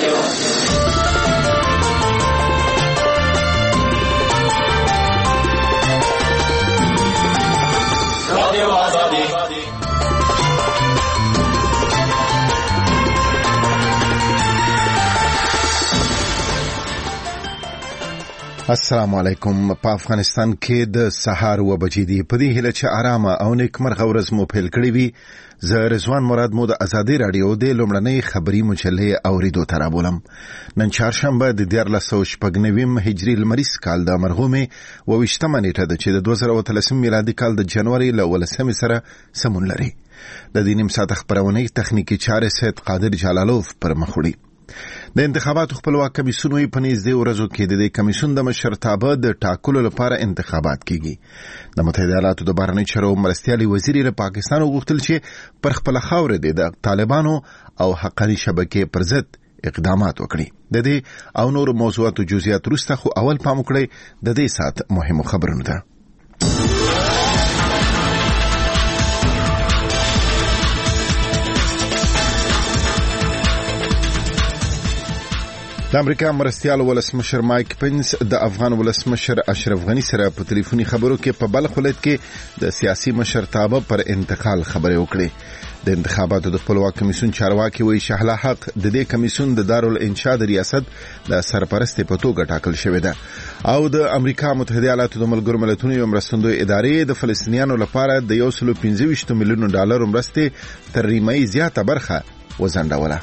السلام علیکم. په افغانستان کې د سهار و بجې دی. په دې هیله چې آرامه او نیکمرغه ورځ مو پیل کړې وي. زه رضوان مراد مو د ازادي رادیو د لومړنۍ خبري مجلې اوریدو ته رابولم. نن چهارشنبه د 1499 هجري لمریز کال د مرغومې 28مه نیټه ده چې د 2013 میلادي کال د جنوري ل 18 سره سمون لري. د دې نیم ساعت خبرونه تخنیکی چارې سید قادر جلالوف پر مخ وړي. د انتخاباتو خپلواک کمیسیون په نږدې ورځو کې د کمیسیون د مشرتابه د ټاکلو لپاره انتخابات کیږي. د متحده ایالاتو د بهرنی چارو مرستیالي وزیر له پاکستان وغوښتل چې پر خپل خاور د طالبانو او حقاني شبکې پر ضد اقدامات وکړي. د دې او نور موضوعاتو جزئیات وروسته خو اول پام وکړئ د دې سات مهمو خبرونو ته. د امریکا مرستیال ولسمشر مایک پنس د افغان ولسمشر اشرف غنی سره په ټلیفوني خبرو کې په بلخ ولایت کې د سیاسي مشرتابه پر انتقال خبرې وکړې. د انتخاباتو د خپلواک کمیسیون چارواکي وایي شهلا حق د دې کمیسیون د دارالانشاء د ریاست د سرپرست په توګه ټاکل شوې ده او د امریکا متحده ایالاتو د ملګرو ملتونو یو مرستندوی ادارې د فلسطینیانو لپاره د 125 میلیون ډالر مرستې تر نیمایي زیاته برخه وزندوله.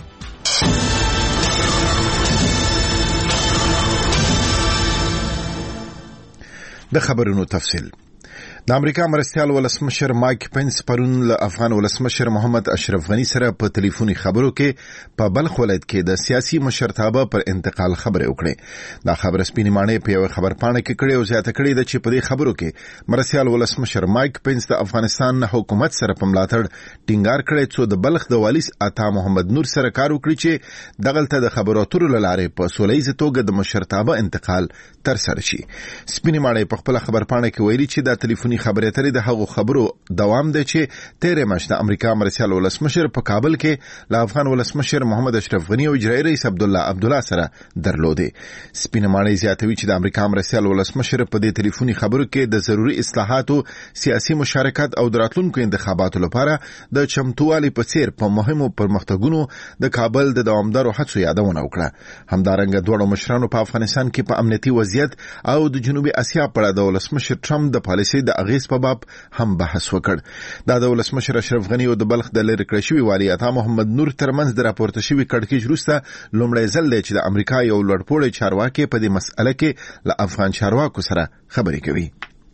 د خبرونو تفصیل. د امریکا مرستیال ولسمشر مایک پنس پرون له افغان ولسمشر محمد اشرف غنی سره په ټلیفوني خبرو کې په بلخ ولایت کې د سیاسي مشرتابه پر انتقال خبرې وکړې. دا خبره سپینې مانې په یو خبرپاڼه کې کړې او زیاته کړې ده چې په دې خبرو کې مرستیال ولسمشر مایک پنس د افغانستان حکومت سره په ملاتړ ټینګار کړی چې د بلخ د والی عطا محمد نور سره کار وکړي چې دغلته د خبرو اترو لارې په سولهییز توګه د مشرتابه انتقال تر سره شي. سپینې مانې په خپل خبرپاڼه کې ویلي چې د ټلیفوني خبرې اترې د هغو خبرو دوام دی چې تیرې میاشت د امریکا مرستیال ولسمشر په کابل کې له افغان ولسمشر محمد اشرف غنی او اجرایي رئیس عبدالله سره درلودې. سپینه مانې زیاتوي چې د امریکا مرستیال ولسمشر په دې ټلیفوني خبرو کې د ضروري اصلاحاتو سیاسي مشارکت او د راتلونکو انتخاباتو لپاره د چمتووالي په څیر په مهمو پرمختګونو د کابل د دوامدارو هڅو یادونه وکړه. همدارنګه دواړو مشرانو په افغانستان کې په امنیتي وضعیت او د جنوبي اسیا په اړه د ولسمشر ټرمپ د پالیسۍ د اغیز په باب هم بحث وکړ. دا د ولسمشر اشرف غنی او د بلخ د لری کړی شوی والی عطا محمد نور ترمنځ د راپورته شوی کړکېچ وروسته لومړی ځل دی چې د امریکا یو لوړپوړی چارواکي په دې مسأله کې له افغان چارواکو سره خبرې کوي.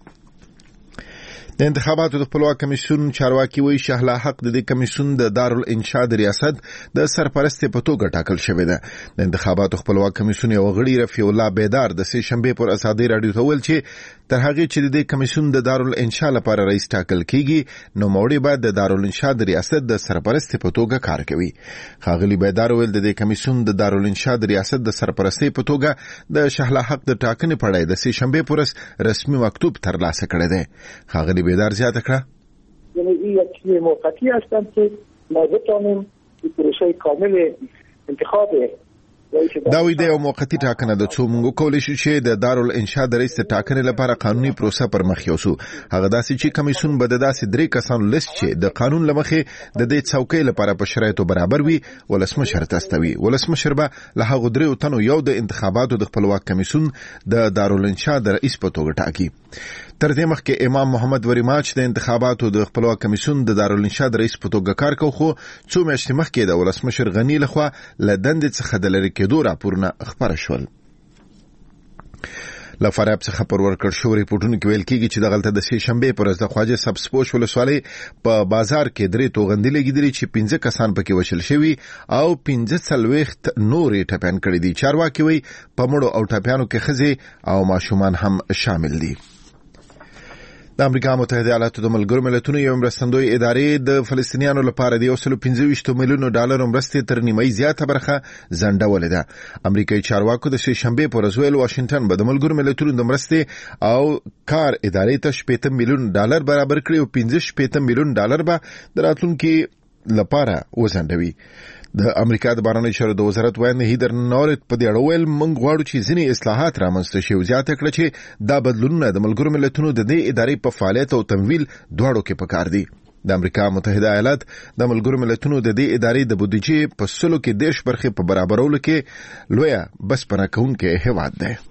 د انتخاباتو د خپلواک کمیسیون چارواکي وایي شهلا حق د دې کمیسیون د دارالانشاء د ریاست د سرپرست په توګه ټاکل شوې ده. د انتخاباتو خپلواک کمیسیون یو غړي رفیع الله بیدار د سه شنبه پر ازادي رادیو ته ویل چې تر هغه چې د دې کمیسیون د دارالانشاء لپاره رئیس ټاکل کیږي نو موري بعد د دارالانشاء د ریاست د سرپرست په توګه کار کوي. خاغلی بیدار ویل د دې کمیسیون د دارالانشاء د ریاست د سرپرستۍ په توګه د شهلا حق د ټاکنې په اړه د سه شنبه پر رسمي مکتوب ترلاسه کړی دی. خاغلی بیدار زیاته کړه یعنی این یک چیز موقتی هستند که ما بتانیم پروسه کامل انتخاب دا وی د یو موقتی ټاکنه د څو موږ کولای شو چې د دارالانشاء د رئیس ټاکنې لپاره قانوني پروسه پر مخ یوسو. هغه داسې چې کمیسیون به د داسې درې کسانو لیست چې د قانون لمخې د دې څوکۍ لپاره په شرایطو برابر وي ولسمشر تستوي. ولسمشر به له هغه درې تنو یو د انتخاباتو د خپلواک کمیسیون د دارالانشاء د رئیس په توګه ټاکي. تر دې مخکې امام محمد وریماچ د انتخاباتو د خپلواک کمیسیون د دارالانشاء د رئیس په توګه کار کوي خو څو میاشتې مخکې د ولسمشر غنی لخوا له دندې څخه د لری کېدو راپورونه خبره شول. له فاراب څخه پر ورکړ شو ریپورتونو کې ویل کېږي چې دغلته د سه شنبه پر ورځ د خواجه سبسپوش ولسوالۍ په بازار کې درې توغندې لګیدلې چې 15 کسان پکې وشل شوي او 15 نورې ټپيان کړي دي. چارواکي وي په مړو او ټپيانو کې ښځې او ماشومان هم شامل دي. د امریکا متحده ایالاتو د ملګرو ملتونو یو مرستندوی ادارې د فلسطینیانو لپاره د 125 میلیون ډالر مرستې تر نیمایي زیاته برخه ځنډولې ده. امریکایي چارواکو د سه شنبه پر ورځ ویل واشنگټن به د ملګرو ملتونو د مرستې او کار ادارې ته 80 میلیون ډالر برابر کړي او 15 میلیون ډالر به د راتلونکي لپاره وزندوي. د امریکا د بهرنیو چارو د وزارت وایي هیدر نورت په دې اړه ویل موږ غواړو چې ځینې اصلاحات رامنځته شي او زیاته کړه چې دا بدلونونه د ملګرو ملتونو د دې ادارې په فعالیت او تمویل دواړو کې پکار دي. د امریکا متحده ایالات د ملګرو ملتونو د دې ادارې د بودیجې په 100% برخه په برابرولو کې لویه بسپنه کوونکې هیواد دی.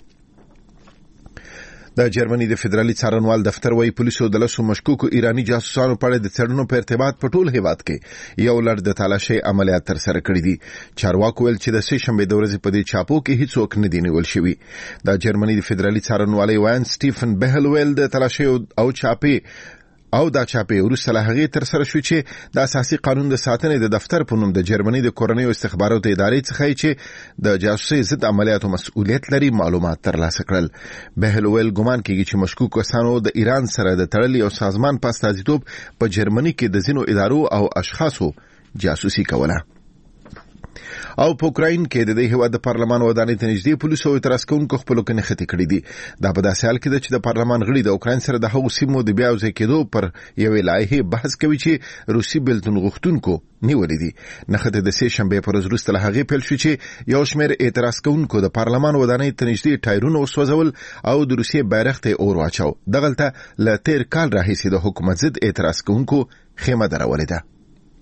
د جرمني د فدرالي څارنوال دفتر وايي پولیسو د لسو مشکوکو ایرانی جاسوسانو په اړه د څېړنو په ارتباط په ټول هیواد کې یو لړ د تالاشۍ عملیات ترسره کړي دي. چارواکو ویل چې د سې شنبې د ورځې په دې چاپو کې هیڅوک نه دی نیول شوی. د جرمني د فدرالي څارنوالۍ وایي سټیفن بهلویل د تالاشۍ او چاپې او دا چاپې وروسته له هغې ترسره شو چې د اساسي قانون د ساتنې د دفتر په نوم د جرمني د کورنیو استخباراتو ادارې څخه چې د جاسوسۍ ضد عملیاتو مسؤلیت لري معلومات ترلاسه کړل. بهلویل ګمان کوي چې مشکوک کسانو د ایران سره د تړلي او سازمان په استازیتوب په جرمني کې د ځینو ادارو او اشخاصو جاسوسي کوله. او په اوکراین کې د دې هیواد د پارلمان ودانۍ ته نږدې پولیسو اعتراض کوونکو خپل کني خطي کړی دي. دا په داسې حال کې ده چې د پارلمان غړي د اوکراین سره د هغو سیمو د بیا وځای کېدو پر یوې لایحې بحث کوي چې روسي بېلتون غوښتونکو نیولې دي. نخته د سې شنبې پر ورځ وروسته له هغې پیل شو چې یو شمېر اعتراض کوونکو د پارلمان ودانۍ ته نږدې ټایرونه وسوځول او د روسیې بیرغ ته اور واچاو. دغلته له تیر کال راهیسې د حکومت ضد اعتراض کوونکو خیمه درولې ده.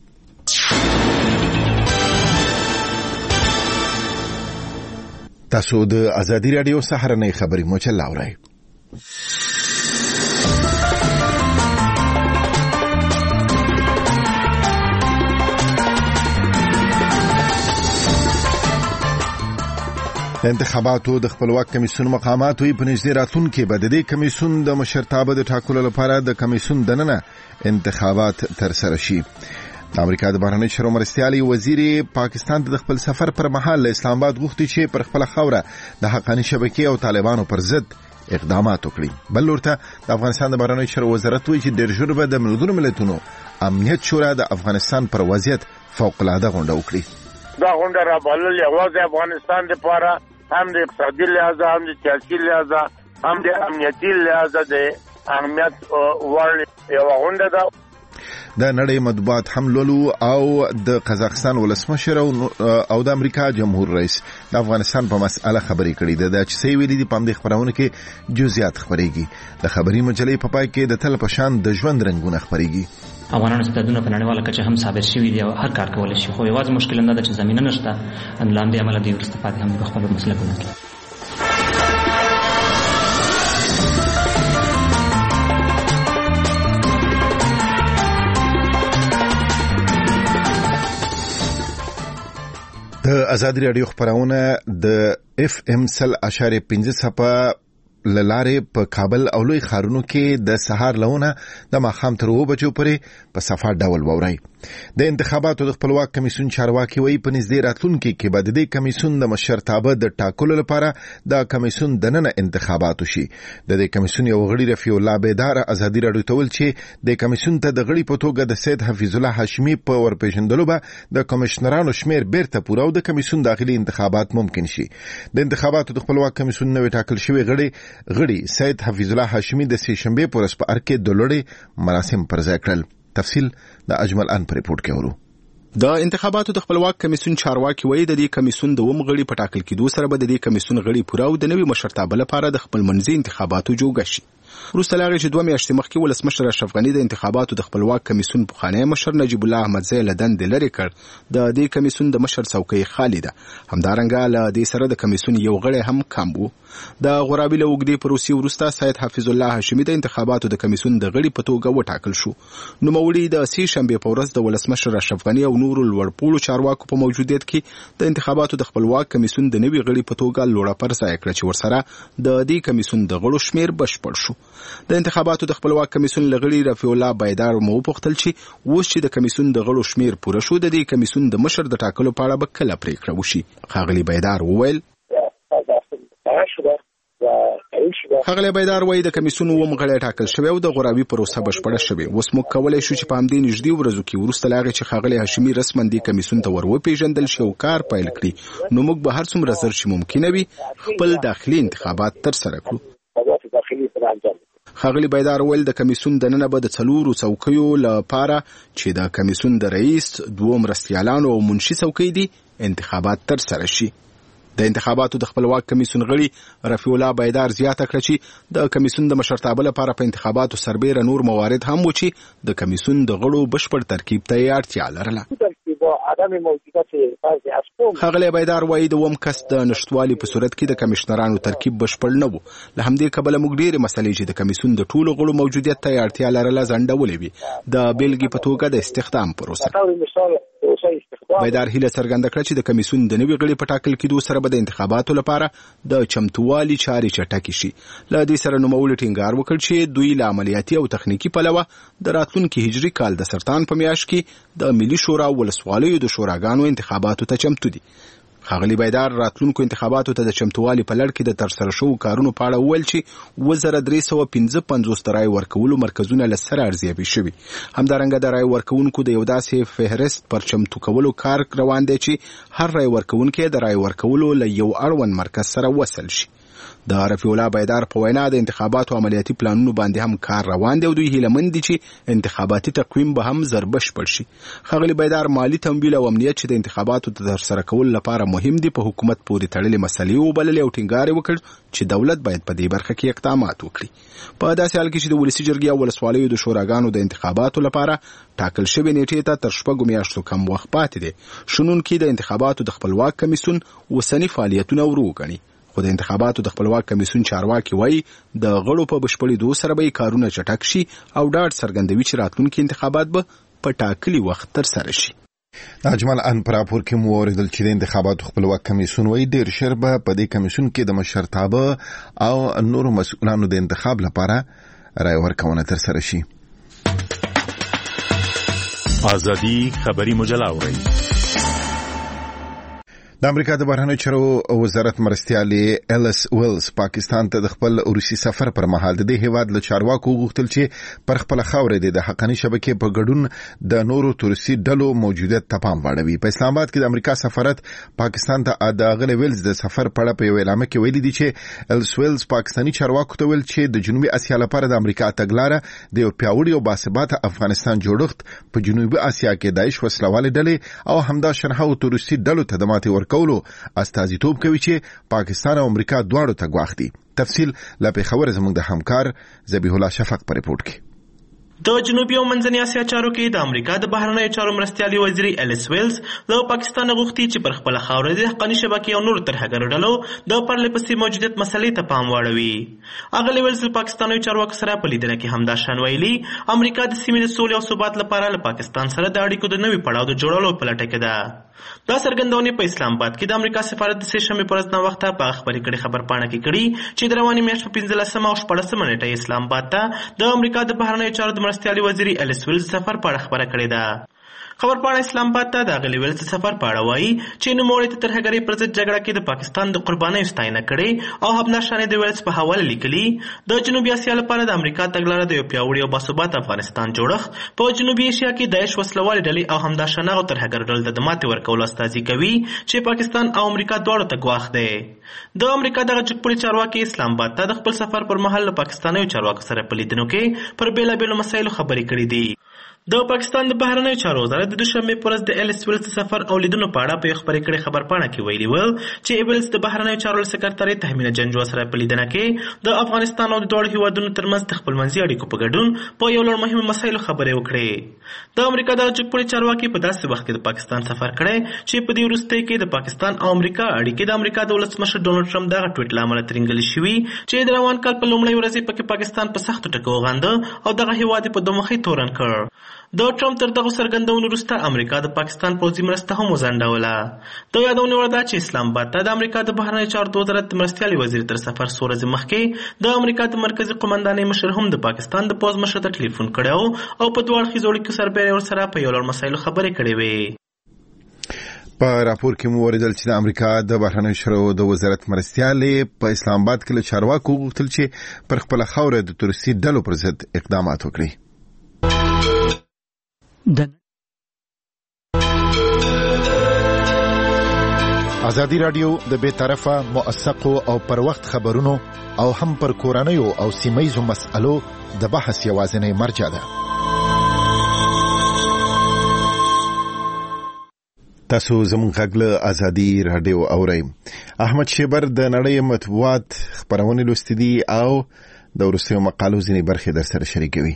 تاسو د ازادي رادیو سهارنۍ خبري مجله اورئ. د انتخاباتو د خپلواک کمیسیون مقاماتو په نږدې راتلونکي کې به د دې کمیسیون د مشرتابه د ټاکلو لپاره د کمیسیون دننه انتخابات ترسره شي. د امریکا د بهرنیو چارو مرستیالي وزیر پاکستان ته د خپل سفر پر مهال اسلام آباد غوښتي چې پر خپل خوره د حقاني شبکې او طالبانو پر ضد اقدامات وکړي. بل ورته د افغانستان د بهرنیو چارو وزارت وایي چې ډېر ژر به د ملګرو ملتونو امنیت شورا د افغانستان پر وضعیت فوق العاده غونډه وکړي. دا غونډه را بلل یوازې افغانستان لپاره هم د اقتصادي لحاظ هم د سیاسي لحاظ هم د امنیتي لحاظ د اهمیت وړ یو غونډه ده. د نړۍ مطبوعات هم لولو او د قزاقستان ولسمشر او د امریکا جمهور رئیس د افغانستان په مسأله خبرې کړې ده چې څه ویلي دي په دې خبرونه کې جزئیات خبرېږي. د خبري مجلې په پای کې د تل په شان د ژوند رنگونه خبرېږي. افغانانو استعدادونه په نړیواله کچه هم ثابت شوي دي او هر کار کولای شي، خو یوازې مشکل نه ده چې زمینه نشته. لاندې عمله دی ورسته پاتې هم په خپل مسلکونه کې. د ازادي رادیو خبرونه د FM 100.5 صفه لاره په کابل او لوی ښارونو کې د سهار لونه د ماښام تر 2 بجو پورې په صفه ډول ووري. د انتخاباتو د خپلواک کمیسیون چارواکي وایي په نږدې راتلونکي کې به د دې کمیسیون د مشرتابه د ټاکلو لپاره د کمیسیون دننه انتخابات وشي. د دې کمیسیون یو غړي رفیع الله بیدار ازادي رادیو ته ویل چې د کمیسیون ته د غړي په توګه د سید حفیظ الله هاشمي په ورپېژندلو به د کمشنرانو شمیر بیرته پوره او د کمیسیون داخلي انتخابات ممکن شي. د انتخاباتو د خپلواک کمیسیون نوې ټاکل شوی غړي سید حفیظ الله هاشمي د سې شنبې پر ورځ په ارګ کې د لوړې مراسم پر ځای کړل. تفصیل د اجمل ان پر ریپورت کې ورو. د انتخاباتو د خپلواک کمیسیون چارواکي وایي د دې کمیسیون د غړي په ټاکل کېدو سره به د دې کمیسیون غړي پوره او د نوي مشرتابه لپاره د خپل منځي انتخاباتو جوړ شي. وروسته له هغې چې 2 میاشتې مخکې ولسمشر اشرف غني د انتخاباتو د خپلواک کمیسیون پخوانی مشر نجیب الله احمدزی له دندې لرې کړ، د دې کمیسیون د مشر څوکۍ خالي ده. همدارنګه له دې سره د کمیسیون یو غړی هم کم و. د غرابي له اوږدې پروسې وروسته سید حفیظ الله هاشمي د انتخاباتو د کمیسیون د غړي په توګه وټاکل شو. نوموړي د سې شنبې په ورځ د ولسمشر اشرف غني او نورو لوړپوړو چارواکو په موجودیت کې د انتخاباتو د خپلواک کمیسیون د نوي غړي په توګه لوړه پر ځای کړه چې ورسره د دې کمیسیون د غړو شمیر بشپړ شو. د انتخاباتو د خپلواک کمیسیون لغړي رفیع الله بیدار مو وپوښتل چې اوس چې د کمیسیون د غړو شمیر پوره شو د دې کمیسیون د مشر د ټاکلو په اړه به کله پریکړه وشي. ښاغلي بیدار وویل ښاغلی بیدار وایي د کمیسیون اووم غړی ټاکل شوی او د غرابي پروسه بشپړه شوې. اوس موږ کولی شو چې په همدې نږدې ورځو کې وروسته له هغې چې ښاغلی هاشمي رسما دې کمیسیون ته ور وپېژندل شي او کار پیل کړي، نو موږ به هر څومره ژر چې ممکنه وي خپل داخلي انتخابات ترسره کړو. ښاغلي بایدار ویل د کمیسون دننه به د 4 څوکیو لپاره چې د کمیسون د رئیس 2 مرستیالانو او منشي څوکۍ دي انتخابات تر سره شي. د انتخاباتو د خپلواک کمیسون غړي رفیع الله بایدار زیاته کړه چې د کمیسون د مشرتابه لپاره په انتخاباتو سربېره نور موارد هم و چې د کمیسون د غړو بشپړ ترکیب ته یې اړتیا لرله. ښاغلی بایدار وایي د اووم کس د نشتوالي په صورت کې د کمیشنرانو ترکیب بشپړ نه و. له همدې کبله موږ ډېرې مسلې چې د کمیسون د ټولو غړو موجودیت ته یې اړتیا لرله ځنډولې وي. د بیلګې په توګه د استخدام پروسه. بایدار هیله څرګنده کړه چې د کمیسون د نوي غړي په ټاکل کېدو سره به د انتخاباتو لپاره د چمتووالي چارې چټکې شي. له دې سره نوموړي ټینګار وکړ چې دوی له عملیاتي او تخنیکي پلوه د راتلونکي هجري کال د سرطان په میاشت کې د ملي شورا ولسوالیو د شوراګانو انتخاباتو ته چمتو دي. ښاغلي بایدار راتلونکو انتخاباتو ته د چمتووالي په لړ کې د ترسره شوو کارونو په اړه وویل چې 1355 د رای ورکولو مرکزونه له سره ارزیابي شوي. همدارنګه د رای ورکوونکو د یو داسې فهرست پر چمتو کولو کار روان دی چې هر رای ورکوونکی د رای ورکولو له یو اړوند مرکز سره وصل شي. د رفیع الله بایدار په وینا د انتخاباتو عملیاتي پلانونو باندې هم کار روان دی او دوی هیلهمند دي چې انتخاباتي تقویم به هم زر بشپړ شي. ښاغلي بایدار مالي تمویل او امنیت چې د انتخاباتو د ترسره کولو لپاره مهم دي په حکومت پورې تړلې مسلې وبللې او ټینګار وکړ چې دولت باید په دې برخه کې اقدامات وکړي. په داسې حال کې چې د ولسي جرګې او ولسوالیو د شوراګانو د انتخاباتو لپاره ټاکل شوې نیټې ته تر 6 میاشتو کم وخت پاتې دی، شنونکي د انتخاباتو د خپلواک کمیسون اوسني فعالیتونه ورو ګڼي. خو د انتخاباتو د خپلواک کمیسون چارواکي وایي د غړو په بشپړېدو سره به کارونه چټک شي او ډاډ څرګندوي چې راتلونکي انتخابات به په ټاکلي وخت ترسره شي. اجمل ان پر راپور کې مو اوریدل چې د انتخاباتو خپلواک کمیسون وایي ډېر ژر به په دې کمیسون کې د مشرتابه او نورو مسؤلانو د انتخاب لپاره رای ورکونه ترسره شي. ازادي خبري مجله اورئ. د امریکا د بهرنیو چارو وزارت مرستیالې الیس ویلز پاکستان ته د خپل روسي سفر پر مهال د دې هیواد له چارواکو غوښتل چې پر خپل خاورې د حقاني شبکې په ګډون د نورو تورسي ډلو موجودیت ته پام واړوي. په اسلام آباد کې د امریکا سفارت پاکستان ته د غلې ویلز د سفر په اړه په یو اعلامیه کې ویلي دي چې الیس ویلز پاکستاني چارواکو ته ویل چې د جنوبي اسیا لپاره د امریکا تګلاره د یو پیاوړي او باثباته افغانستان جوړښت په جنوبي اسیا کې داعش وسلوالې ډلې او همدا شرحه او تورسي ډلو ته د ماتې ورکولو استازیتوب کوي چې پاکستان او امریکا دواړو ته ګواښ دي. تفصیل لا په خبره زموږ د همکار ذبیح الله شفق په ریپورت کې. د جنوبي او منځنۍ اسیا چارو کې د امریکا د بهرنیو چارو مرستیالي وزیر الیس ویلز له پاکستان غوښتي چې پر خپل خاوره د حقاني شبکې او نور ترهګرو ډلو د پرلې پسې موجودیت مسلې ته پام واړوي. اغلی ویلز له پاکستاني چارواکو سره په لیدنه کې همدا شان ویلي امریکا د سیمې د سولې او ثبات لپاره له پاکستان سره د اړیکو د نوي پړاو د جوړولو په لټه کې ده. دا څرګندونه په اسلام آباد کې د امریکا سفارت د سه شنبې پر ورځ نه وخته په خبري کړي خبرپاڼه کې کړي چې د رواني میاشتې په 15 او 14 نیټه اسلام آباد ته د امریکا د بهرنیو چارو د مرستیالي وزیر الیس ویلز سفر په اړه خبره کړې ده. خبرپاڼه اسلام آباد ته د غلې ویلز سفر په اړه وایي چې نوموړي ته ترهګرۍ پر ضد جګړه کې د پاکستان د قربانیو ستاینه کړې او همداشانې د ویلز په حواله لیکلي د جنوبي اسیا لپاره د امریکا تګلاره د یو پیاوړي او باثباته افغانستان جوړښت په جنوبي اسیا کې داعش وسلوالې ډلې او همداشانه او ترهګر ډلو ته د ماتې ورکولو استازي کوي چې پاکستان او امریکا دواړو ته ګواښ دی. د امریکا دغه جګپوړي چارواکي اسلام آباد ته د خپل سفر پر مهال له پاکستانیو چارواکو سره په لیدنو کې پر بیلابیلو مسایلو خبرې کړې دي. د پاکستان د بهرنیو چارو وزارت د دوشنبه پر ورځ د الیس ویلز سفر او لیدنو په اړه په خبرې کړي خبرپاڼه کې ویلي ول چې ویلز د بهرنیو چارو سکرټری تحمینا جنجو سره په لیدنه کې د افغانستان او د دوه هیوادونو ترمنځ د خپلمنځي اړیکو په ګډون په یو لړ مهمو مسایلو خبرې وکړې. د امریکا د جګپوړي چارواکي په داسې وخت کې د پاکستان سفر کړی چې په دې وروستۍ کې د پاکستان او امریکا اړیکې د امریکا د ولسمشر ډونالډ ټرمپ دغه ټویټ لامل ترنګلې شوې چې د روان کال په لومړۍ ورځ په پاکستان په سختو ټکو وغانده او دغه هیواد په دوه مخې تورن کړ. د ټرمپ تر دغه څرګندونو وروسته امریکا د پاکستان پوځي مرسته هم وځنډوله. د یادونه وړ ده چې اسلام آباد ته د امریکا د بهرنیو چارو وزارت مرستیالي وزیر تر سفر څو ورځې مخکې د امریکا د مرکزي قومندانۍ مشر هم د پاکستان د پوځ مشر ته ټلیفون کړی او په دوه اړخیزو اړیکو سربېره ورسره په یو لړ مسایلو خبرې کړې وې. په راپور کې مو اوریدل چې د امریکا د بهرنیو چارو د وزارت مرستیالي په اسلام آباد کې له چارواکو غوښتل چې پر خپل خاوره د تورسي ډلو پر ضد اقدامات وکړي. ازادي رادیو د بے طرفه موثقو او پر وخت خبرونو او هم پر کورنیو او سیمایزو مسألو د بحث یوازینی مرجع ده. تاسو زموږ غږ له ازادي رادیو اورئ. احمد شیبر د نړۍ مطبوعات خبرونه لوستي او د ورسېو مقالو ځینې برخې در سره شریکوي.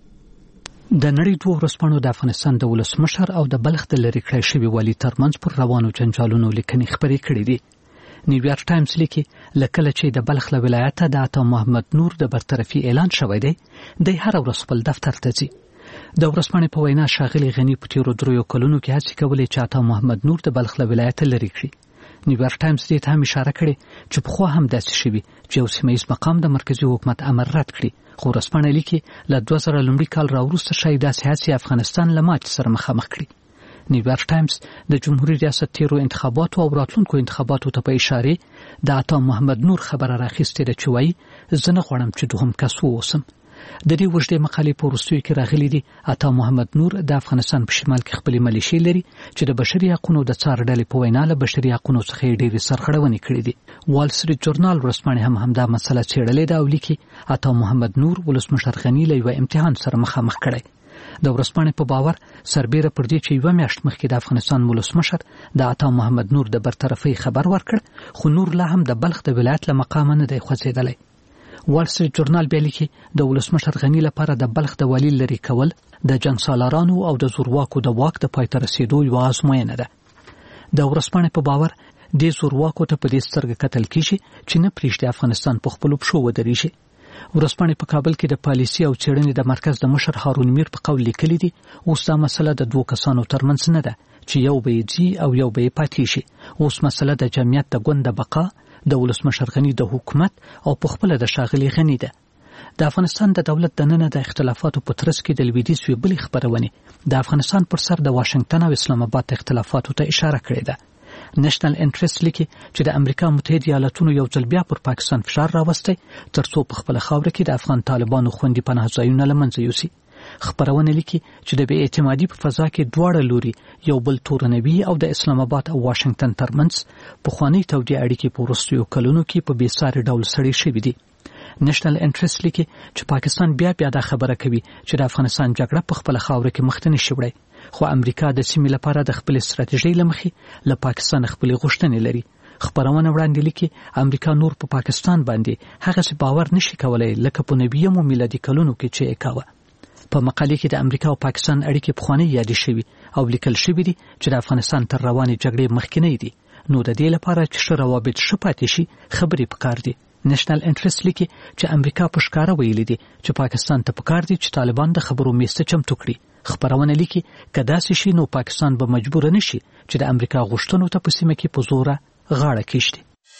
د نړۍ دوه ورځپاڼو د افغانستان د ولسمشر او د بلخ د لری کړی شوی والي ترمنځ پر روانو جنجالونو لیکنې خبرې کړې دي. نیویارک ټایمز لیکي لکه چې د بلخ له ولایت د عطا محمد نور د برطرفي اعلان شوی دی د هر ورځ خپل دفتر ته ځي. د ورځپاڼې په وینا ښاغلي غنی په تیرو دریو کلونو کې هڅې کولې چې عطا محمد نور د بلخ له ولایت لری کړي. نیویارک ټایمز دې ته هم اشاره کړې چې پخوا هم داسې شوي چې یو سیمه ییز مقام د مرکزي حکومت امر رد کړي. خو ورځپاڼه لیکي له 2000 لومړي کال راوروسته شاید داسې هڅې افغانستان له ماتې سره مخامخ کړي. نیویارک ټایمز د جمهوریت ریاست تیرو انتخاباتو او راتلونکو انتخاباتو ته په اشاره د عطا محمد نور خبره راخیستې ده چې وایي زه نه غواړم چې دوهم کس واوسم. د دې وژدې مقالې په وروستیو کې راغلي دي عطا محمد نور د افغانستان په شمال کې خپلې ملیشې لري چې د بشري حقوقو د څار ډلې په وینا له بشري حقوقو څخه ډېرې سرغړونې کړې دي. وال سټریټ جورنال ورځپاڼه هم همدا مسله څېړلې ده او لیکي عطا محمد نور ولسمشر غنی له یو امتحان سره مخامخ کړی. د ورځپاڼې په باور سربېره پر دې چې یو میاشت مخکې د افغانستان ولسمشر د عطا محمد نور د برطرفۍ خبر ورکړ خو نور لا هم د بلخ د ولایت له مقامه نه دی خوځېدلی. وال سټریټ جورنال بیا لیکي د ولسمشر غنی لپاره د بلخ د والي لري کول د جنګسالارانو او د زورواکو د واک د پای ته رسیدو یوه ازموینه ده. د ورځپاڼې په باور دې زورواکو ته په دې سترګه کتل کیږي چې نه پرېږدي افغانستان په خپلو پښو ودرېږي. ورځپاڼې په کابل کې د پالیسي او څېړنې د مرکز د مشر هارون میر په قول لیکلي دي اوس دا مسله د دوه کسانو ترمنځ نه ده چې یو به یې ځي او یو به یې پاتې شي. اوس مسله د جمعیت د ګوند د بقا د ولسمشر غنی د حکومت او په خپل د ښاغلي غنی ده. د افغانستان د دولت دننه د اختلافاتو په ترڅ کې د لویدیځ یوې بلې خپرونې د افغانستان پر سر د واشنگټن او اسلام آباد اختلافاتو ته اشاره کړې ده. نېشنل انټرست لیکي چې د امریکا متحده ایالاتونو یو ځل بیا پر پاکستان فشار راوستی ترڅو په خپل خاوره کې د افغان طالبانو خوندي پناه ځایونه له منځه یوسي. خبرونه لیکي چې د بې اعتمادي په فضا کې دواړه لوري یو بل تورنوي او د اسلام آباد او واشنگټن ترمنځ پخوانۍ تودې اړیکې په وروستیو کلونو کې په بې ساري ډول سړې شوې دي. نېشنل انټرست لیکي چې پاکستان بیا دا خبره کوي چې د افغانستان جګړه په خپل خاوره کې مخ ته نشي وړی خو امریکا د سیمې لپاره د خپل ستراتیژۍ لمخې له پاکستان خپل غوښتنې لري. خبرونه وړاندې لیکي امریکا نور په پاکستان باندې هغه څه باور نشي کولای لکه په 90 میلادي کلونو کې چې کاوه. په مقالې کې د امریکا او پاکستان اړیکې پخوانۍ یادې شوي او لیکل شوي دي چې د افغانستان تر روانې جګړې مخکینی دي نو د دې لپاره چې ښه روابط ښه پاتې شي خبرې پکار دي. نېشنل انټرست لیکي چې امریکا په ښکاره ویلي دي چې پاکستان ته پکار دي چې طالبان د خبرو میز ته چمتو کړي. خبرونه لیکي که داسې شي نو پاکستان به مجبور نشي چې د امریکا غوښتنو ته په سیمه کې په زوره غاړه کېږدي.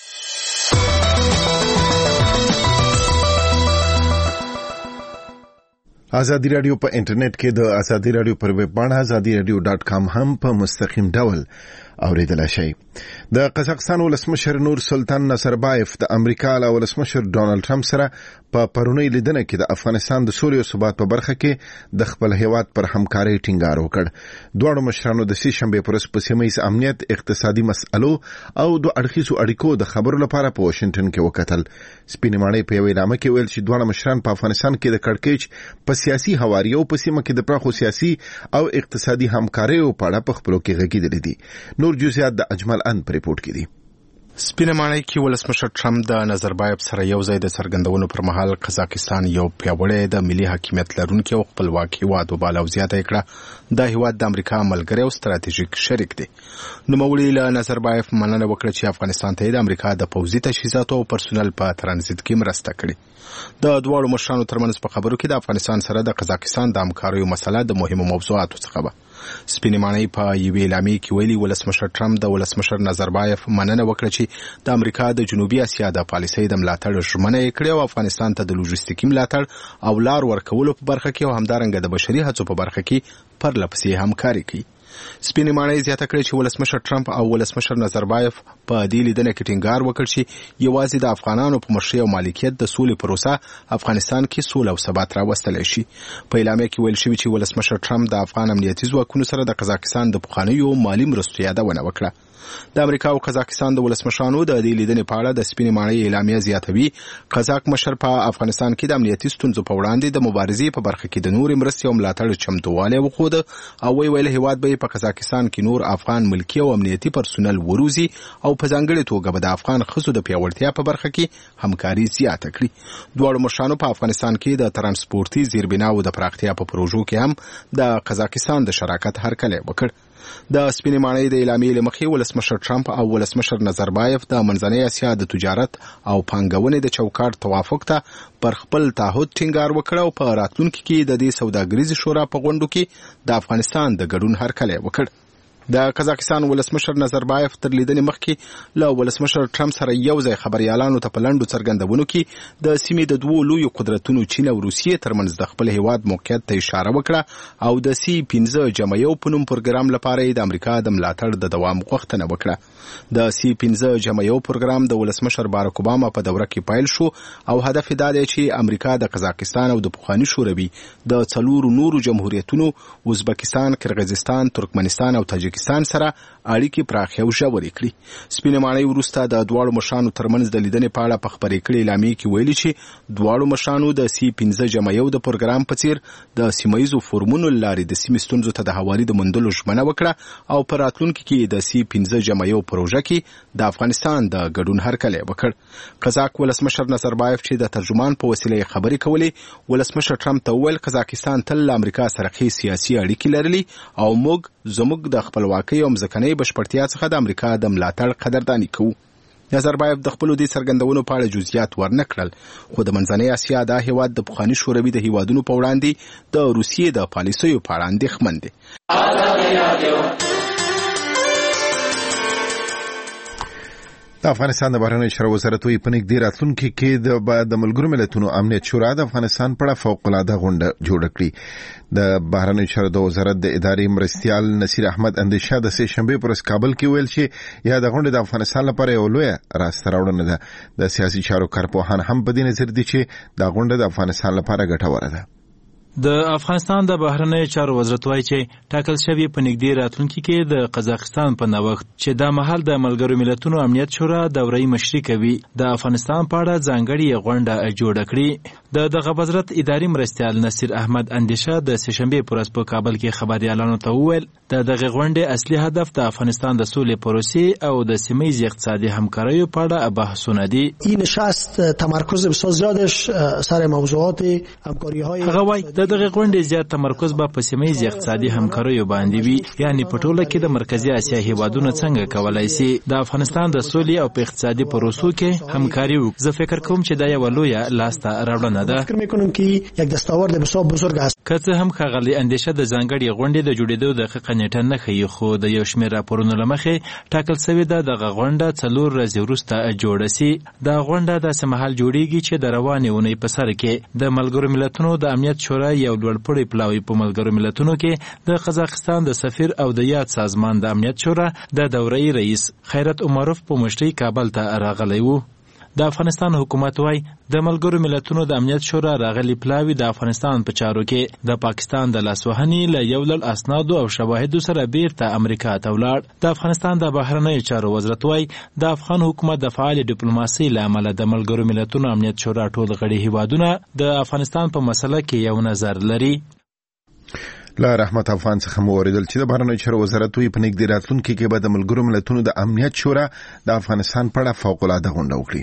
ازادي رادیو په انټرنیټ کې د ازادي رادیو پر ویب باندې azadiradio.com هم په مستقیم ډول اوریدلای شئ. د قزاقستان ولسمشر نور سلطان نصربایف د امریکا له ولسمشر ډونالد ټرمپ سره په پرونی لیدنه کې د افغانستان د سولې او ثبات په برخه کې د خپل هیواد پر همکارۍ ټینګار وکړ. دواړو مشرانو د سې شنبه پر ورځ په سیمه ییز امنیت، اقتصادي مسألو او د اړخیزو اړیکو د خبرو لپاره په واشنگټن کې وکتل. سپینې ماڼۍ په یوه اعلامیه کې ویل چې دواړه مشران په افغانستان کې د کړکېچ په سیاسي هواریو په سیمه کې د پراخو سیاسي او اقتصادي همکاریو په اړه په خپلو کې غږیدلي دي. نور جزئیات د اجمل ان پر ریپورت کې دي. سپینه ماڼۍ کې ولسمشر ټرمپ د نظربایف سره یو ځای د څرګندونو پر مهال قزاقستان یو پیاوړی د ملي حاکمیت لرونکي او خپلواک هیواد وباله او زیاته کړه دا هیواد د امریکا ملګری او ستراتیژیک شریک دی. نوموړي له نظربایف مننه وکړه چې افغانستان ته د امریکا د پوځي تجهیزاتو او پرسونل په ترانزیت کې مرسته کړې. د دواړو مشرانو ترمنځ په خبرو کې د افغانستان سره د قزاقستان د همکاریو مسله د مهمو موضوعاتو څخه وه. سپینې ماڼۍ په یوې اعلامیې کې ویلي ولسمشر ټرمپ د ولسمشر نظربایف مننه وکړه چې د امریکا د جنوبي اسیا د پالیسۍ د ملاتړ ژمنه یې کړې او افغانستان ته د لوجستیکي ملاتړ او لار ورکولو په برخه کې او همدارنګه د بشري هڅو په برخه کې پرله پسې همکاري کوي. سپینې ماڼۍ زیاته کړې چې ولسمشر ټرمپ او ولسمشر نظربایف په دې لیدنه کې ټینګار وکړ چې یوازې د افغانانو په مشرۍ او مالکیت د سولې پروسه افغانستان کې سوله او ثبات راوستلی شي. په اعلامیه کې ویل شوي چې ولسمشر ټرمپ د افغان امنیتي ځواکونو سره د قزاقستان د پخوانیو مالي مرستو یادونه وکړه. د امریکا او قزاقستان د ولسمشرانو د دې لیدنې په اړه د سپینې ماڼۍ اعلامیه زیاتوي. قزاق مشر په افغانستان کې د امنیتي ستونزو په وړاندې د مبارزې په برخه کې د نورې مرستې او ملاتړ چمتووالی وښود او ویل هیواد به په قزاقستان کې نور افغان ملکي او امنیتي پرسونل وروزي او په ځانګړې توګه به د افغان ښځو د پیاوړتیا په برخه کې همکاري زیاته کړي. دواړو مشرانو په افغانستان کې د ترانسپورتي زیربناو د پراختیا په پروژو کې هم د قزاقستان د شراکت هرکلی وکړ. د سپینې ماڼۍ د اعلامیې له مخې ولسمشر ټرمپ او ولسمشر نظربایف د منځنۍ اسیا د تجارت او پانګونې د چوکاټ توافق ته پر خپل تعهد ټینګار وکړ او په راتلونکي کې د دې سوداګریزې شورا په غونډو کې د افغانستان د ګډون هرکلی وکړ. د قزاقستان ولسمشر نظربایف تر لیدنې مخکې له ولسمشر ټرمپ سره یو ځای خبريالانو ته په لنډو څرګندونو کې د سیمې د دوو لویو قدرتونو چین او روسیې ترمنځ د خپل هیواد موقعیت ته اشاره وکړه او د C-15 په نوم پروګرام لپاره د امریکا د ملاتړ د دوام غوښتنه وکړه. د C-15 پروګرام د ولسمشر بارک اوباما په دوره کې پیل شو او هدف دا دی چې امریکا د قزاقستان او د پخواني شوروي د 4 نورو جمهوریتونو ازبکستان، کرغیزستان، ترکمنستان او تاجکستان سره اړیکې پراخې او ژورې کړي. سپینې ماڼۍ وروسته د دواړو مشرانو ترمنځ د لیدنې په اړه په خپرې کړې اعلامیې کې ویلي چې دواړو مشرانو د C-15 د پروګرام په څیر د سیمه ییزو فورمونو له لارې د سیمې ستونزو ته د هواري د موندلو ژمنه وکړه او په راتلونکي کې د C-15 پروژه کې د افغانستان د ګډون هرکلی وکړ. قزاق ولسمشر نظربایف چې د ترجمان په وسیله خبرې کولې ولسمشر ټرمپ ته وویل قزاقستان تل له امریکا سره ښې سیاسي اړیکې لرلي او زموږ د خپلواکۍ او مځکنۍ بشپړتیا څخه د امریکا د ملاتړ قدرداني کوو. نظربایف د خپلو دې څرګندونو په اړه جزئیات ورنه کړل خو د منځنۍ اسیا دا هیواد د پخواني شوروي د هیوادونو په وړاندې د روسیې د پالیسیو په اړه اندېښمن دی. د افغانستان د بهرنیو چارو وزارت وایي په نږدې راتلونکي کې د ملګرو ملتونو امنیت شورا د افغانستان په اړه فوق‌العاده غونډه جوړه کړي. د بهرنیو چارو د وزارت د ادارې مرستیال نصیر احمد اندیشه د سه شنبه پر کابل کې ویل چې یا د غونډې د افغانستان لپاره یو لوی راسته راوړنه ده. د سیاسي چارو کارپوهان هم په دې نظر دي چې د غونډه د افغانستان لپاره ګټوره ده. د افغانستان د بهرنیو چارو وزارت وایي چې ټاکل شوی په نږدې راتلونکي کې د قزاقستان په نوښت چې د مهال د ملګرو ملتونو امنیت شورا دورې مشري کوي د افغانستان په اړه ځانګړې غونډه جوړه کړي. دغه وزارت اداري مرستیال نصیر احمد اندیشه د سهشنبه پر ورځ په کابل کې خبريالانو ته وویل دغه غونډې اصلي هدف د افغانستان د سولې پروسې او د سیمه‌یزې اقتصادي همکاریو په اړه بحثونه دي. این نشست تمرکز بسیار زیادش سر موضوعات همکاری‌های دغه غونډې زیات تمرکز به په سیمه‌یزې اقتصادي همکاریو باندې وي یعنی په ټوله کې د مرکزی اسیا هیوادونو څنګه کولای شي د افغانستان د سولې او په اقتصادي پروسو کې همکاري وکړي. زه فکر کوم چې دا یو لوی لاسته راوړنه ده. فکر می‌کنم که یک دستاورد بسیار بزرگ است. که څه هم ښاغلي اندیشه د ځانګړې غونډې د جوړېدو دقیقه نیټه نه ښیي خو د یو شمېر راپورونو له مخې ټاکل سوې ده دغه غونډه 4 ورځې وروسته جوړه سي. دا غونډه داسې مهال جوړیږي چې د روانې اونۍ په سر کې د ملګرو ملتونو د امنیت شورا یو لوړپوړی پلاوی په ملګرو ملتونو کې د قزاقستان د سفیر او د یاد سازمان د امنیت شورا د دورې رئیس خیرت عمروف په مشرۍ کابل ته راغلی و. د افغانستان حکومت وای د ملګرو ملتونو د امنیت شورا راغلی پلاوی د افغانستان په چارو کې د پاکستان د لاسوهنې له یو لړ اسنادو او شواهدو سره بیرته امریکا ته ولاړ. د افغانستان د بهرنیو چارو وزارت وای د افغان حکومت د فعال ډیپلوماسۍ له امله د ملګرو ملتونو امنیت شورا ټول غړي هیوادونه د افغانستان په مسله کې یو نظر لري. لا رحمت افغان څخه مو اوریدل چې د بهرنیو چارو وزارت وی په نږدې راتلونکي کې به د ملګرو ملتونو د امنیت شورا د افغانستان په اړه فوق‌العاده غونډه وکړي.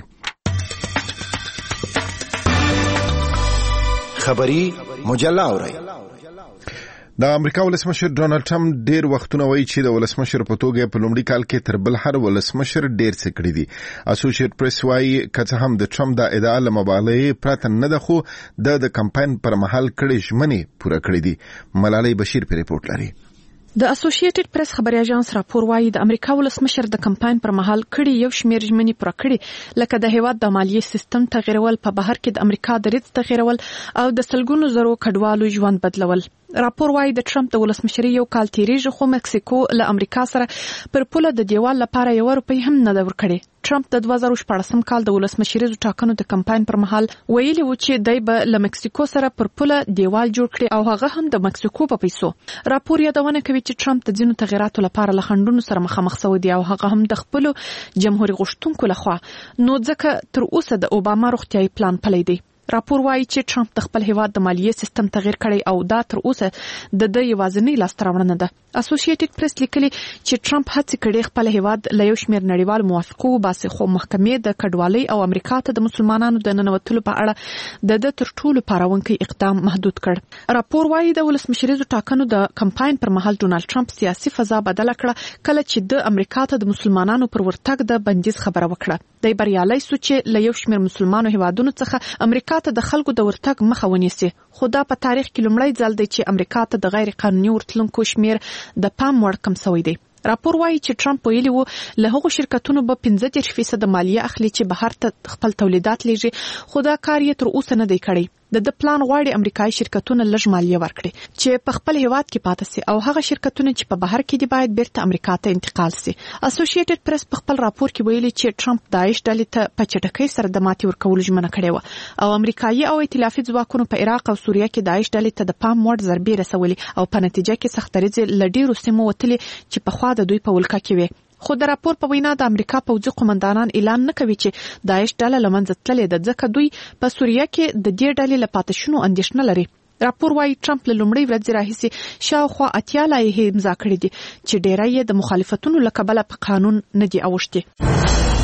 خبری مجله اورئ. د امریکا ولسمشر ډونالد ټرمپ ډیر وختونه وایي چې د ولسمشر په توګه په لومړي کال کې تر بل هر ولسمشر ډیر څه کړی دي. اسوسییټ پریس وایي که هم د ټرمپ د ادعا له مبالغې پرته نه ده خو د کمپاین پر مهال کړي ژمنې پوره کړې دي. ملالۍ بشیر په ریپورت لري. د اسوسییټډ پریس خبري اژانس راپور وايي د امریکا ولسمشر د کمپاین پر مهال کړي یو شمېر ژمنې پوره کړي لکه د هیواد د مالیې سیستم تغیرول، په بهر کې د امریکا د ریټ تغیرول او د سلګونو زرو کډوالو ژوند بدلول. راپور وايي د ټرمپ د ولسمشرۍ یو کال تیریږي خو مکسیکو له امریکا سره پر پوله د دیوال لپاره یو روپۍ هم نه ده ورکړې. ټرمپ د 2014 کال د ولسمشریزو ټاکنو د کمپاین پر مهال ویلي و چې دای به له مکسیکو سره پر پوله دیوال جوړ کړي او هغه هم د مکسیکو په پیسو. راپور یادونه کوي چې ټرمپ د ځینو تغیراتو لپاره له خنډونو سره مخامخ شوی دی او هغه هم د خپل جمهوریت غوښتونکو لخوا، نو ځکه تر اوسه د اوباما روغتیايي پلان پلی دی. راپور وايي چې ټرمپ د خپل هیواد د مالیې سیستم تغیر کړی او دا تر اوسه د یوازینی لاستراوړنه ده. اسوسییټډ پریس لیکلي چې ټرمپ هڅه کړې خپل هیواد له یو شمېر نړیوال موافقو باسي، خو محکمې د کډوالۍ او امریکا ته د مسلمانانو د ننوتلو په اړه د تر ټولو پاراونکي اقدام محدود کړ. راپور وايي د ولسمشریزو ټاکنو د کمپاین پر مهال ډونالد ټرمپ سیاسي فضا بدله کړه کله چې د امریکا ته د مسلمانانو پر ورتګ د بندیز خبره وکړه. د بریالي سو چې له یو شمېر مسلمانانو هیوادونو څخه امریکا ته د خلکو د ورتګ مخه ونیسي، خو دا په تاریخ کې لومړی ځل دی چې امریکا ته د غیر قانوني ورتلونکو شمېر د پام وړ کم شوی دی. راپور وايي چې ټرمپ ویلي وو له هغو شرکتونو به 15% مالیه اخلي چې بهر ته خپل تولیدات لیږي، خو دا کار یې تر اوسه نه دی کړی. د پلان غواړي امریکایي شرکتونه لږ مالیه ورکړي چې په خپل هیواد کې پاتې سي او هغه شرکتونه چې په بهر کې دي باید بیرته امریکا ته انتقال سي. اسوسییټډ پریس په خپل راپور کې ویلي چې ټرمپ داعش ډلې ته په چټکۍ سره د ماتې ورکولو ژمنه کړې و او امریکایي او ائتلافي ځواکونو په عراق او سوریه کې داعش ډلې ته د پام وړ ضربې رسولې او په نتیجه کې سختریزې له ډیرو سیمو وتلې چې پخوا د دوی په ولکه کې وي. خو د راپور په وینا د امریکا پوځي قومندانان اعلان نه کوي چې داعش ډله له منځه تللې ده، ځکه دوی په سوریه کې د دې ډلې له پاتې شونو اندېښنه لري. راپور وايي ټرمپ له لومړۍ ورځې راهیسې شاوخوا 80 لایحې امضا کړې دي چې ډیری یې د مخالفتونو له کبله په قانون نه دي اوښتي.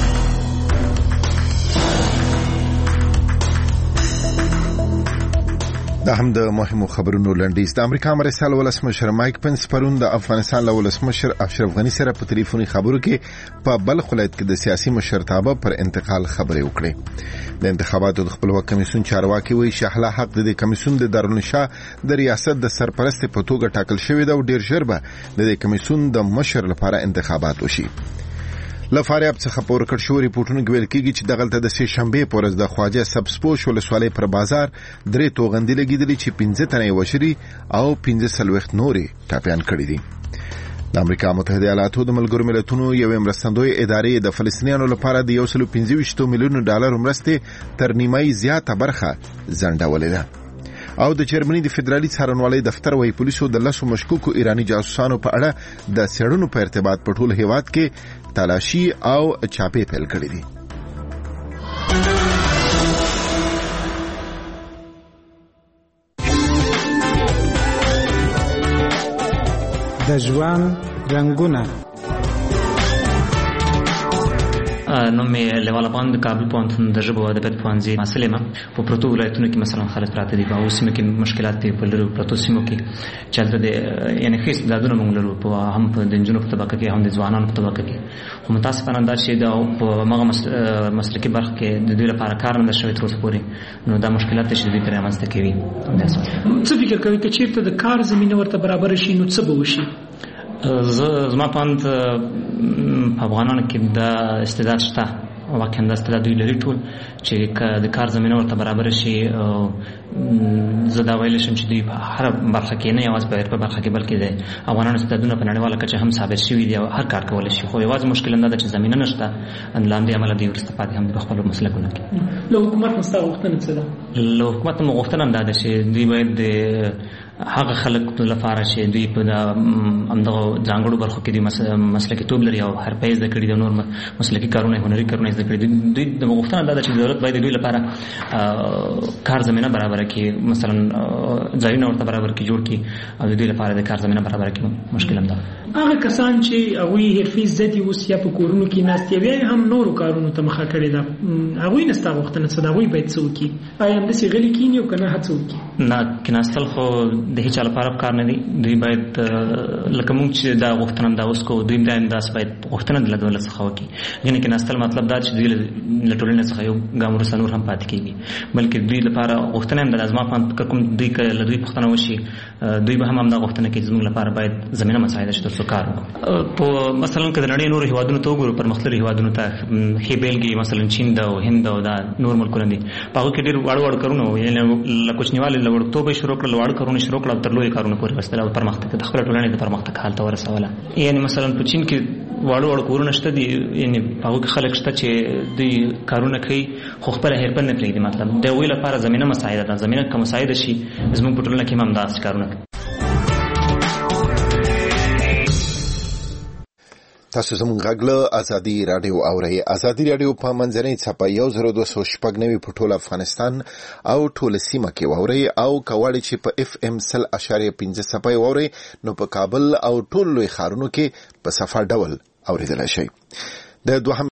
دا هم د مهمو خبرونو لنډیز. د امریکا مرستیال ولسمشر مایک پنس پرون د افغانستان له ولسمشر اشرف غنی سره په ټلیفوني خبرو کې په بلخ ولایت کې د سیاسي مشرتابه پر انتقال خبرې وکړې. د انتخاباتو د خپلواک کمیسیون چارواکي وایي چې احلا حق د کمیسیون د دارالنشا د ریاست د سرپرست په توګه ټاکل شوی دی او ډیر ژر به د کمیسیون د مشر لپاره انتخابات وشي. لفاریاب څخه پور کړ شو ریپورتونه ویل کیږي چې دغلته د سه شنبه پورز د خواجه سبسپوش ولسوالۍ پر بازار درې توغندې لګیدلې چې 15 تنه وشري او 15 نوري ټاپیان کړی دي. د امریکا متحده ایالاتو د ملګرو ملتونو یو مرستندوی ادارې د فلسطینیانو لپاره د 125 میلیون ډالر مرستې تر نیمایي زیاته برخه ځنډولې ده. او د جرمني د فدرالي څارنوالۍ دفتر وايي پولیسو د لاسو مشکوکو ایرانی جاسوسانو په اړه د څېړنو په ارتباط په ټول هیواد کې تلاشي او چاپې پیل کړې دي. د ژوند رنگونه نو مې لیواله باندې کابل پوهنتون د ژبو او ادبیات پوهنځي محصل یم. په پروتو ولایتونو کې مثلا خلک پراته دي، په اوس سیمو کې مشکلات دي، په لرو پروتو سیمو کې چلته دي، یعنی هیڅ دادونه موږ لرو په هم په د انجونو په طبقه کې هم د ځوانانو په طبقه کې. خو متاسفانه دا چې دا په مغه مسلکي برخه کې د دوی لپاره کار نه شوی تر اوسه پورې، نو دا مشکلات چې دوی ترې رامنځته کوي. څه فکر کوي چې چیرته د کار زمينه ورته برابر شي نو څه به وشي؟ زما پاند په افغانانو کې د استعداد شته، واقعا د استعداد دوی لري ټول چې د کار زمینه ورته برابر شي. زه دا ویلی شم چې دوی په هر برخه کې نه یوازې په برخه کې بلکې د افغانانو استعدادونه په نړیواله کچه هم ثابت شوي دي او هر کار کولی شي، خو یوازې مشکل همدا ده چې زمینه نشته، له همدې امله دوی وروسته پاتې هم دي په خپلو مسلکونو کې. له حکومت نه ستا غوښتنه څه ده؟ له حکومت نه مو غوښتنه همدا ده چې دوی باید د هغه خلک لپاره چې دوی په همدغه ځانګړو برخو کې دوی مسلکیتوب لري او حرفه زده کړي د نور مسلکي کارونه هنري کارونه زده کړي، دوی د غوښتنه دا ده چې دولت باید دوی لپاره کار زمینه برابر کړي، مثلا ځایونه ورته برابر کړي، جوړ کړي او دوی لپاره د کار زمینه برابر کړي. مشکل هم ده هغه کسان چې هغوی حرفي زده دي اوس یا په کورونو کې ناست یا هم نورو کارونو ته مخه کړې ده، هغوی نه ستا غوښتنه څه ده؟ هغوی باید څه وکړي؟ آیا همداسې غلي کښېني او که نه هڅه وکړي؟ نه، کېناستل خو د هیچا لپاره کار نه دی. دوی باید لکه موږ چې دا غوښتنه همدا اوس کوو، دوی همداسې باید غوښتنه د دولت څخه وکړي. یعنې کېناستل مطلب دا چې دوی له ټولنې څخه یو ګام وروسته نور هم پاتې کېږي، بلکې دوی لپاره غوښتنه همدا ده. زما په فکر کوم دوی که له دوی پوښتنه وشي، دوی به هم همدا غوښتنه کوي چې زموږ لپاره باید زمینه مساعده شي تر څو کار وکړو. په مثلا که د نړۍ نورو هېوادونو ته وګورو، پرمختللي هېوادونو ته، ښې بېلګې مثلا چین ده او هند او دا نور ملکونه دي، په هغو کې ډېر واړه وړ کارونه یعنی له کوچنیوالي له وړتوبه شروع کړل وړ کارونه شروع کړل تر لوی کارونه پورې وستل او پرمختګ د خپل ټولنې د پرمختګ حالت ورسوله. یعنی مثلا په چین کې واړو کورونه شته دي یعنی هغه خلک شته چې د کارونه کوي خو خپل هیرپن نه پریږدي. مطلب د ویل لپاره زمينه مساعده ده، زمينه کوم مساعده شي زموږ په ټولنه کې هم داسې کارونه کوي. تاسو زموږ غږ ازادي رادیو اورئ. ازادي رادیو په منځنۍ څپه 102.9 په ټول افغانستان او ټول سیمه کې اورئ او کوالي چې په FM 100.5 اورئ نو په کابل او ټول لوی ښارونو کې په صفه ډول اوریدل شي. د دوهم